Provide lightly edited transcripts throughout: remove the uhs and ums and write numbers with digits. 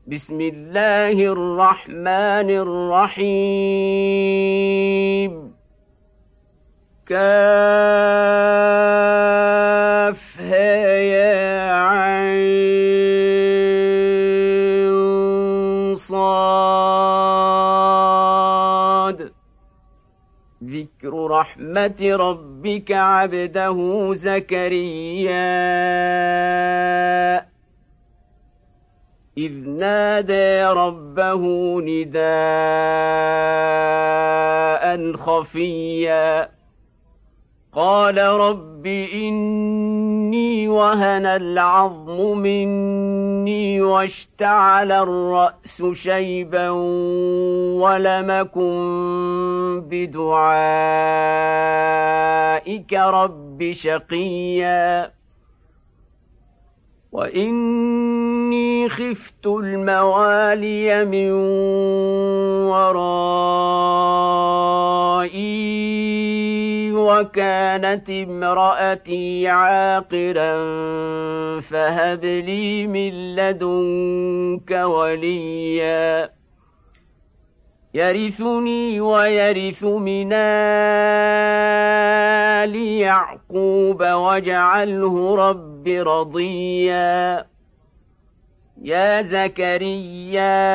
بسم الله الرحمن الرحيم كافها يا عين صاد ذكر رحمة ربك عبده زكريا إذ نادى ربه نداء خفيا قال رب إني وهن العظم مني واشتعل الرأس شيبا ولم أكن بدعائك رب شقيا وإني خفت الموالي من ورائي وكانت امرأتي عاقرا فهب لي من لدنك وليا يرثني ويرث من آل يعقوب واجعله رب رضيا يا زكريا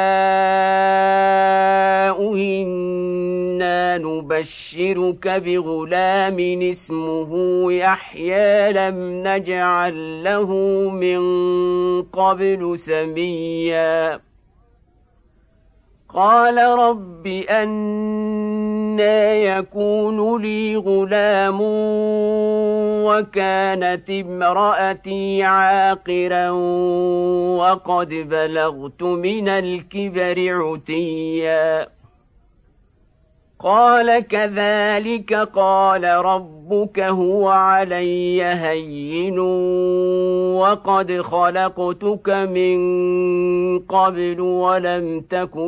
إنا نبشرك بغلام اسمه يحيى لم نجعل له من قبل سميا قال رب أنى يكون لي غلام وكانت امرأتي عاقرا وقد بلغت من الكبر عتيا قال كذلك قال ربك هو علي هين وقد خلقتك من قبل ولم تك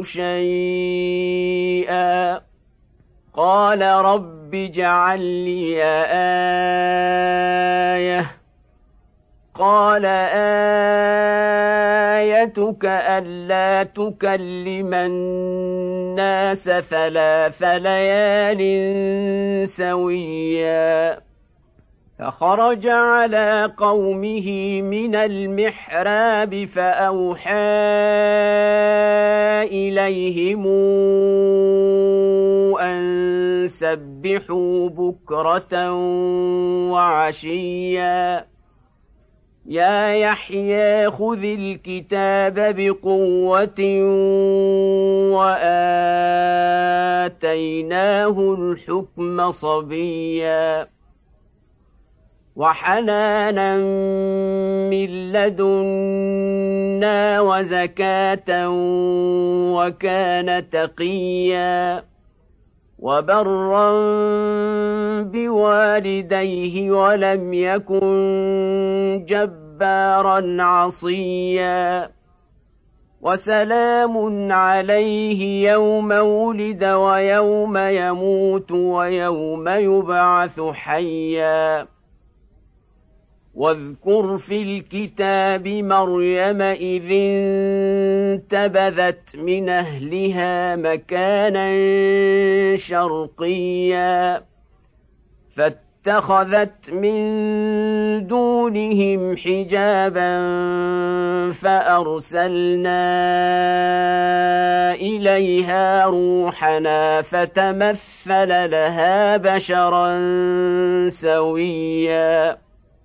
شيئا قال رب اجعل لي آية قال آيتك ألا تكلم الناس 3 ليال سويا فخرج على قومه من المحراب فأوحى إليهم أن سبحوا بكرة وعشيا يا يحيى خذ الكتاب بقوة وآتيناه الحكم صبيا وحنانا من لدنا وزكاة وكان تقيا وبرا بوالديه ولم يكن جبارا عصيا وسلام عليه يوم ولد ويوم يموت ويوم يبعث حيا واذكر في الكتاب مريم إذ انتبذت من أهلها مكانا شرقيا فاتخذت من دونهم حجابا فأرسلنا إليها روحنا فتمثل لها بشرا سويا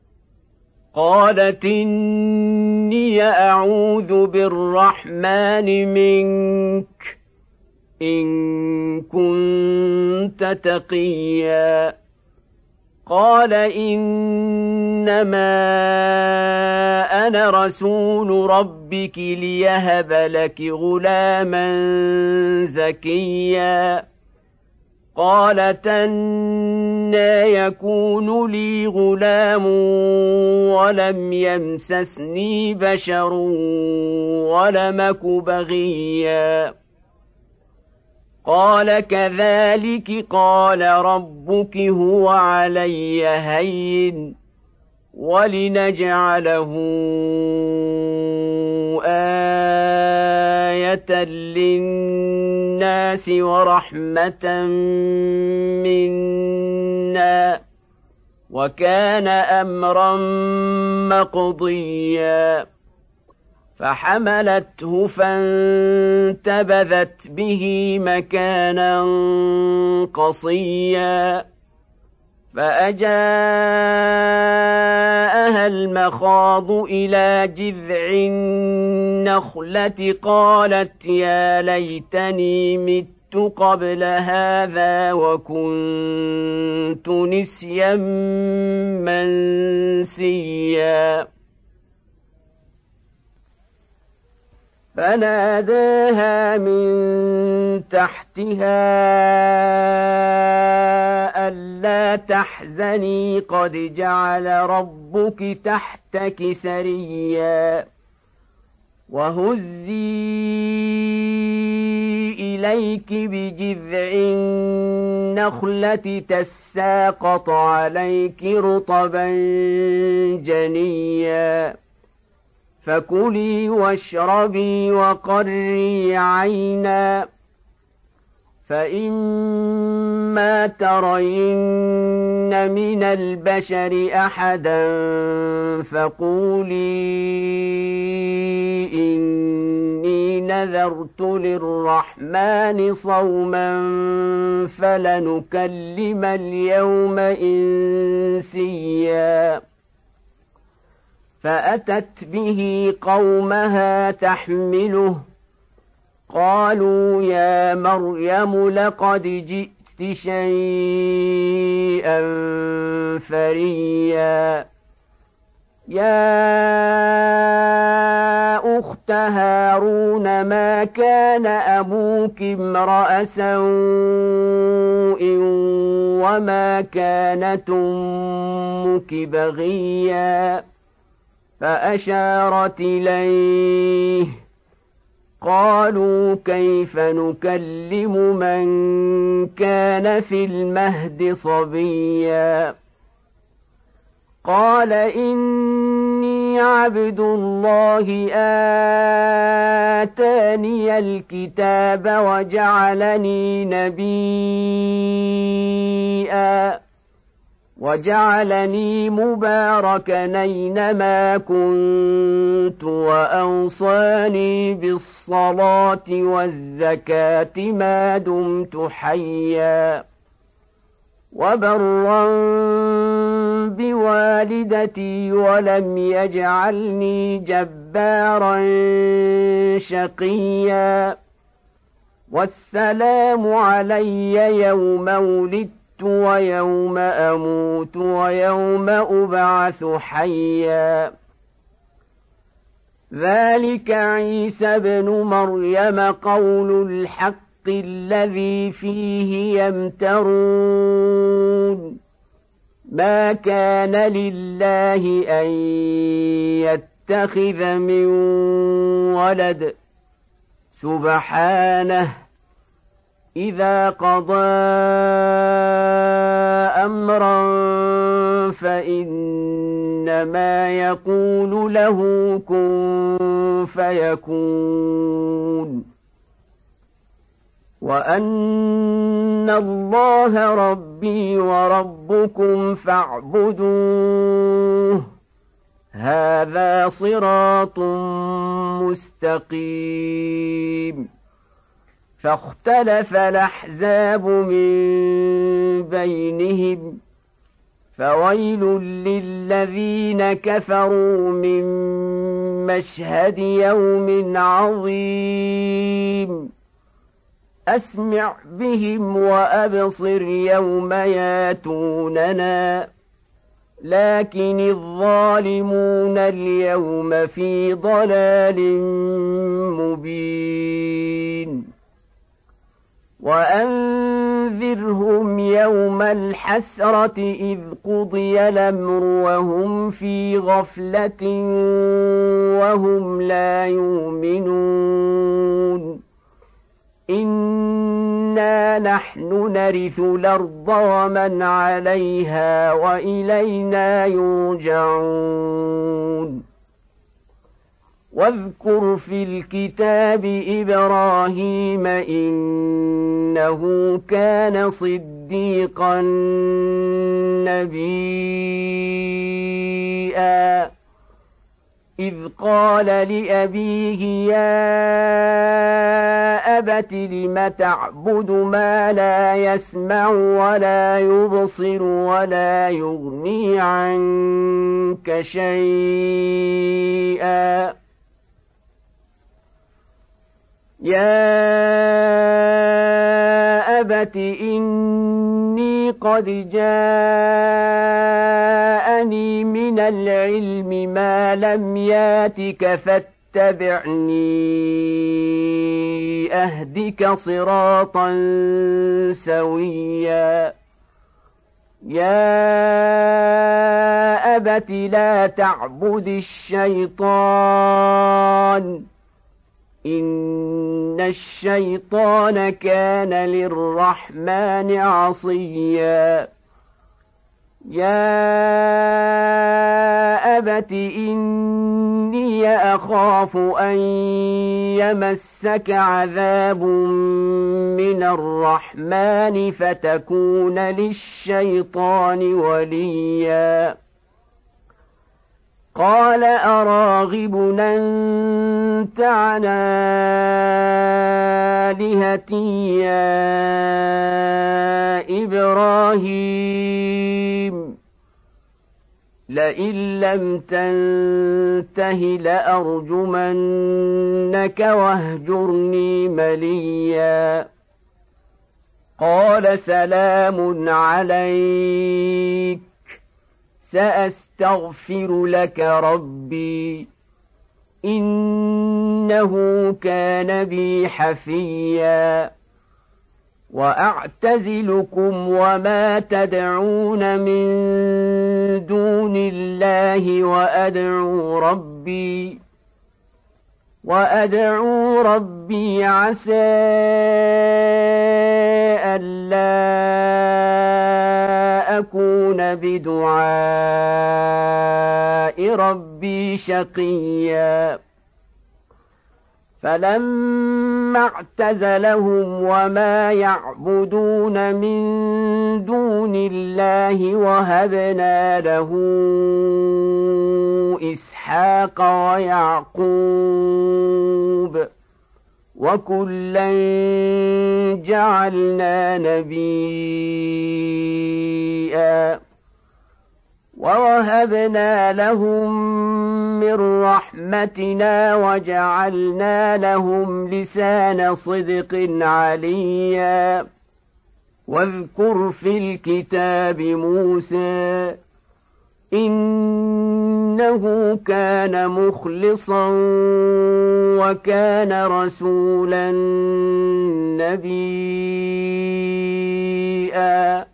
قالت إني أعوذ بالرحمن منك إن كنت تقيا قال إنما أنا رسول ربك ليهب لك غلاما زكيا قالت أنى يكون لي غلام ولم يمسسني بشر ولم أك بغيا قال كذلك قال ربك هو علي هين ولنجعله آية للناس ورحمة منا وكان أمرا مقضيا فحملته فانتبذت به مكانا قصيا فأجاءها المخاض إلى جذع النخلة قالت يا ليتني مت قبل هذا وكنت نسيا منسيا فناداها من تحتها ألا تحزني قد جعل ربك تحتك سريا وهزي إليك بجذع النخلة تساقط عليك رطبا جنيا فكلي واشربي وقري عينا فإما ترين من البشر أحدا فقولي إني نذرت للرحمن صوما فلنكلم اليوم إنسيا فأتت به قومها تحمله قالوا يا مريم لقد جئت شيئا فريا يا أخت هارون ما كان أبوك امرأ سوء وما كانت أمك بغيا فأشارت إليه قالوا كيف نكلم من كان في المهد صبيا قال إني عبد الله آتاني الكتاب وجعلني نبيا وجعلني مباركا أينما كنت وأوصاني بالصلاة والزكاة ما دمت حيا وبرا بوالدتي ولم يجعلني جبارا شقيا والسلام علي يوم ولدت ويوم أموت ويوم أبعث حيا ذلك عيسى ابن مريم قول الحق الذي فيه يمترون ما كان لله أن يتخذ من ولد سبحانه إذا قضى أمرا فإنما يقول له كن فيكون وأن الله ربي وربكم فاعبدوه هذا صراط مستقيم فاختلف الأحزاب من بينهم فويل للذين كفروا من مشهد يوم عظيم أسمع بهم وأبصر يوم ياتوننا لكن الظالمون اليوم في ضلال مبين وأنذرهم يوم الحسرة إذ قضي الأمر وهم في غفلة وهم لا يؤمنون إنا نحن نرث الأرض ومن عليها وإلينا يرجعون واذكر في الكتاب إبراهيم إنه كان صديقا نبيا إذ قال لأبيه يا أبت لم تعبد ما لا يسمع ولا يبصر ولا يغني عنك شيئا يا أبت إني قد جاءني من العلم ما لم ياتك فاتبعني أهدك صراطا سويا يا أبت لا تعبد الشيطان إن الشيطان كان للرحمن عصيا يا أبت إني أخاف أن يمسك عذاب من الرحمن فتكون للشيطان وليا قال أراغب أنت عن آلهتي يا إبراهيم لئن لم تنته لأرجمنك واهجرني مليا قال سلام عليك سأستغفر لك ربي إنه كان بي حفيا وأعتزلكم وما تدعون من دون الله وأدعو ربي عسى ألا أكون بدعاء ربي شقيا فلما اعتزلهم وما يعبدون من دون الله وهبنا له إسحاق ويعقوب وكلا جعلنا نبيا ووهبنا لهم من رحمتنا وجعلنا لهم لسان صدق عليا واذكر في الكتاب موسى إنه كان مخلصا وكان رسولا نبيا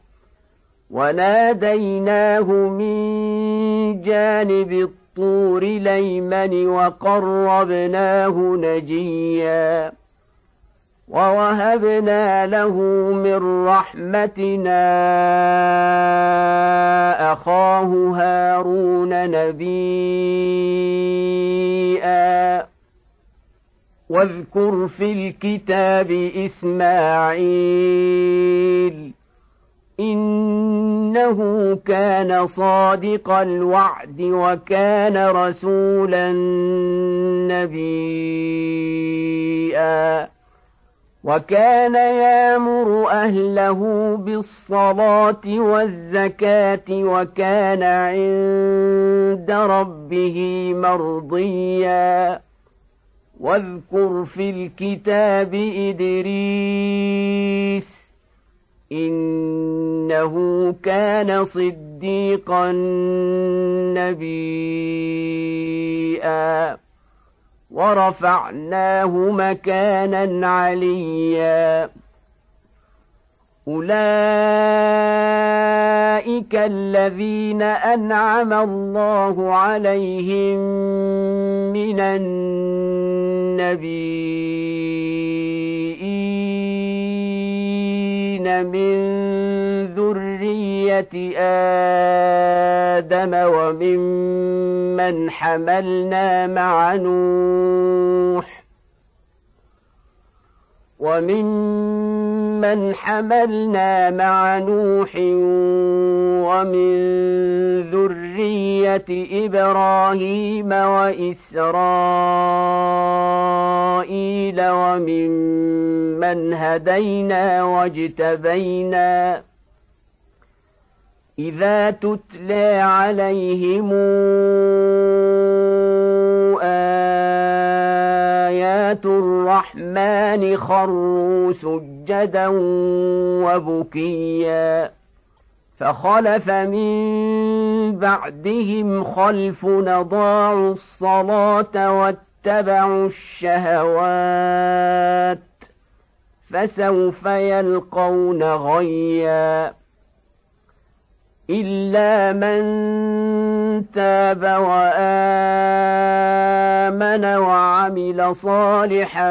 وناديناه من جانب الطور الأيمن وقربناه نجيا ووهبنا له من رحمتنا أخاه هارون نبيا واذكر في الكتاب إسماعيل إنه كان صادق الوعد وكان رسولا نبيا وكان يأمر أهله بالصلاة والزكاة وكان عند ربه مرضيا واذكر في الكتاب إدريس إنه كان صديقا نبيا ورفعناه مكانا عليا أولئك الذين أنعم الله عليهم من النبيين من ذرية ذرية آدم وممن حملنا مع نوح ومن ذرية إبراهيم وإسرائيل وممن هدينا واجتبينا إذا تتلى عليهم آيات الرحمن خروا سجدا وبكيا فخلف من بعدهم خلف أضاعوا الصلاة واتبعوا الشهوات فسوف يلقون غيا إلا من تاب وآمن وعمل صالحا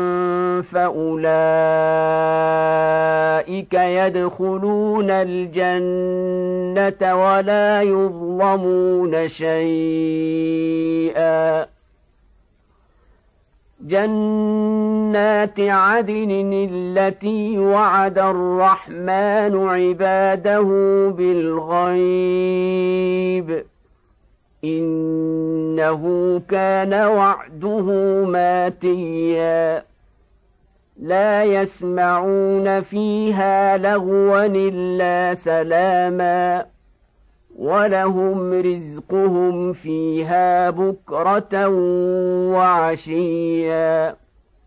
فأولئك يدخلون الجنة ولا يظلمون شيئا جنات عدن التي وعد الرحمن عباده بالغيب إنه كان وعده ماتيا لا يسمعون فيها لغوا إلا سلاما ولهم رزقهم فيها بكرة وعشيا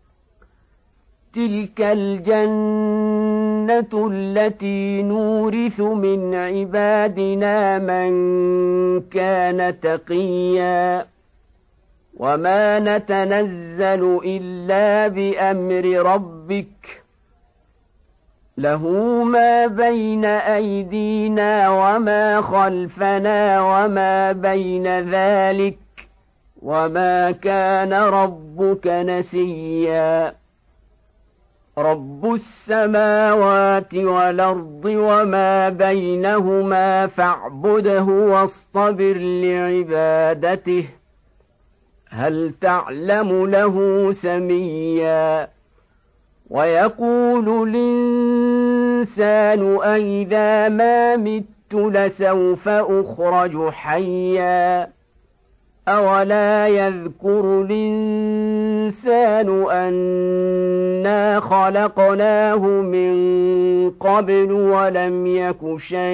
تلك الجنة التي نورث من عبادنا من كان تقيا وما نتنزل إلا بأمر ربك له ما بين أيدينا وما خلفنا وما بين ذلك وما كان ربك نسيا رب السماوات والأرض وما بينهما فاعبده واصطبر لعبادته هل تعلم له سميا ويقول الإنسان أئذا ما مت لسوف أخرج حيا أولا يذكر الإنسان أنا خلقناه من قبل ولم يك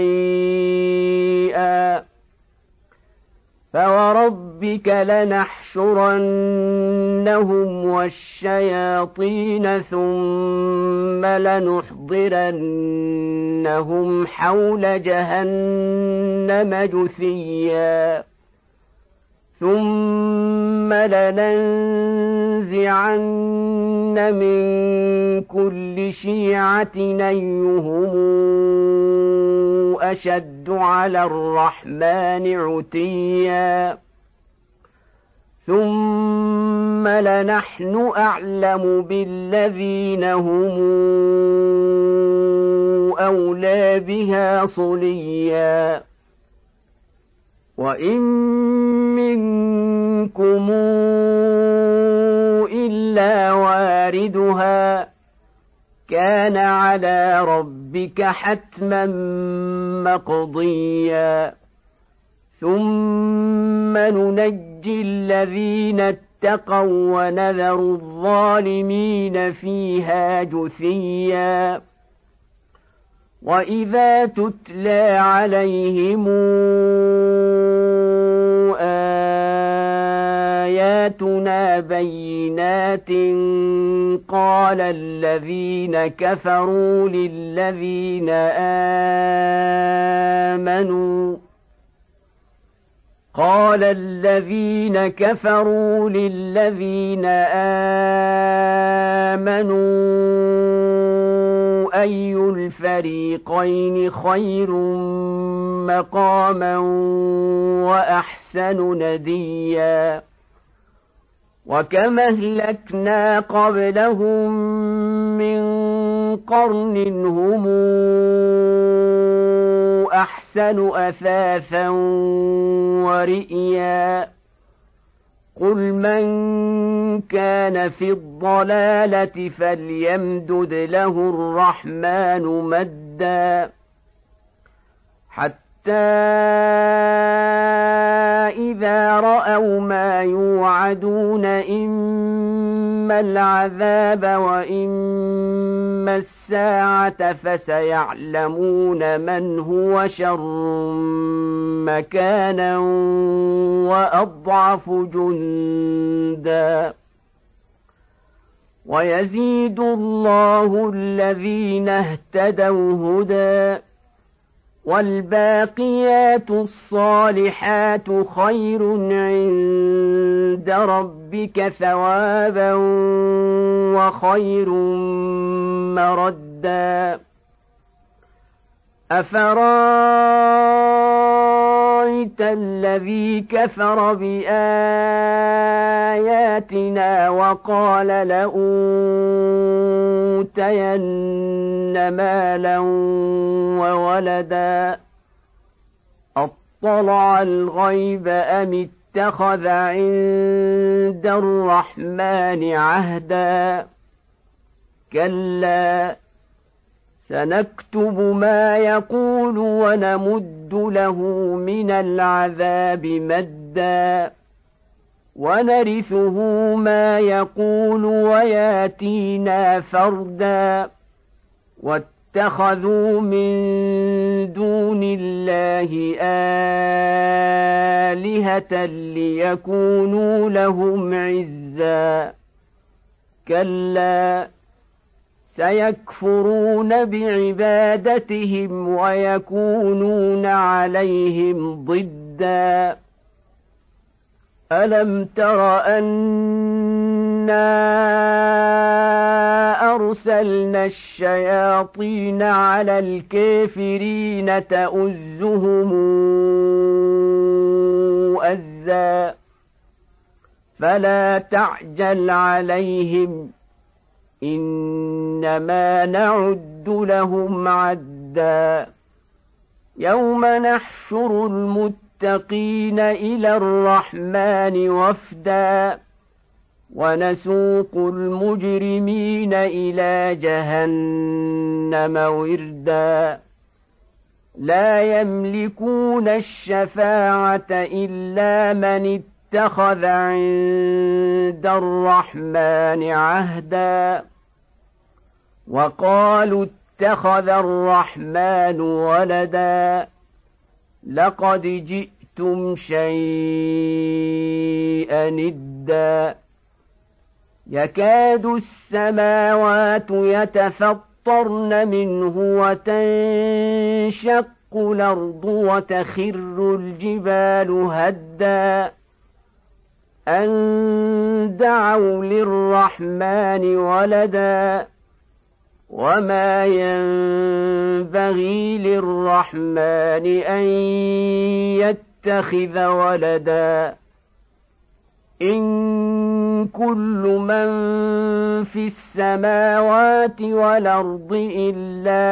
شيئا فوربك لنحشرنهم والشياطين ثم لنحضرنهم حول جهنم جثيا ثم لننزعن من كل شيعة أيهم أشد على الرحمن عتيا ثم لنحن أعلم بالذين هم أولى بها صليا وإن منكم إلا واردها كان على ربك حتما مقضيا ثم ننجي الذين اتقوا ونذر الظالمين فيها جثيا وإذا تتلى عليهم آياتنا بينات قال الذين كفروا للذين آمنوا أي الفريقين خير مقاما وأحسن نديا وكم أهلكنا قبلهم من قرن هم أحسن أثاثا ورئيا قل من كان في الضلالة فليمدد له الرحمن مدا حتى إذا رأوا ما يوعدون إما العذاب وإما الساعة فسيعلمون من هو شر مكانا وأضعف جندا ويزيد الله الذين اهتدوا هدى والباقيات الصالحات خير عند ربك ثوابا وخير مردا أفرأيت الذي كفر بآياتنا وقال لأوتين مالا وولدا أطلع الغيب أم اتخذ عند الرحمن عهدا كلا سنكتب ما يقول ونمد له من العذاب مدا ونرثه ما يقول وياتينا فردا واتخذوا من دون الله آلهة ليكونوا لهم عزا كلا سيكفرون بعبادتهم ويكونون عليهم ضدا ألم تر أنا أرسلنا الشياطين على الكافرين تؤزهم أزا فلا تعجل عليهم إنما نعد لهم عدا يوم نحشر المتقين إلى الرحمن وفدا ونسوق المجرمين إلى جهنم وردا لا يملكون الشفاعة إلا من اتخذ عند الرحمن عهدا وقالوا اتخذ الرحمن ولدا لقد جئتم شيئا إدا يكاد السماوات يتفطرن منه وتنشق الأرض وتخر الجبال هدا أن دعوا للرحمن ولدا وما ينبغي للرحمن أن يتخذ ولدا إن كل من في السماوات والأرض إلا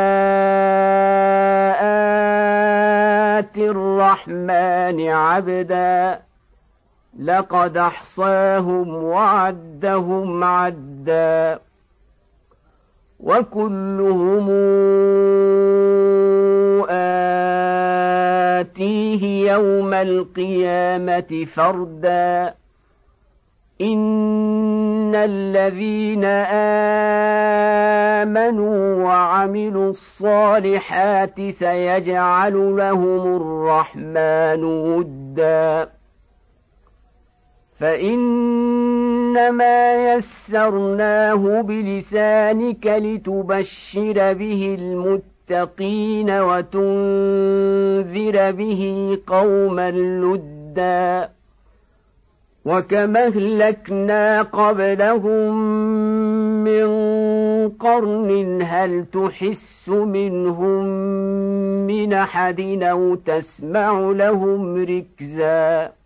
آتي الرحمن عبدا لقد أحصاهم وعدهم عدا وكلهم آتيه يوم القيامة فردا إن الذين آمنوا وعملوا الصالحات سيجعل لهم الرحمن ودا فإنما يسرناه بلسانك لتبشر به المتقين وتنذر به قوما لدا وكما أهلكنا قبلهم من قرن هل تحس منهم من أحد أو تسمع لهم ركزا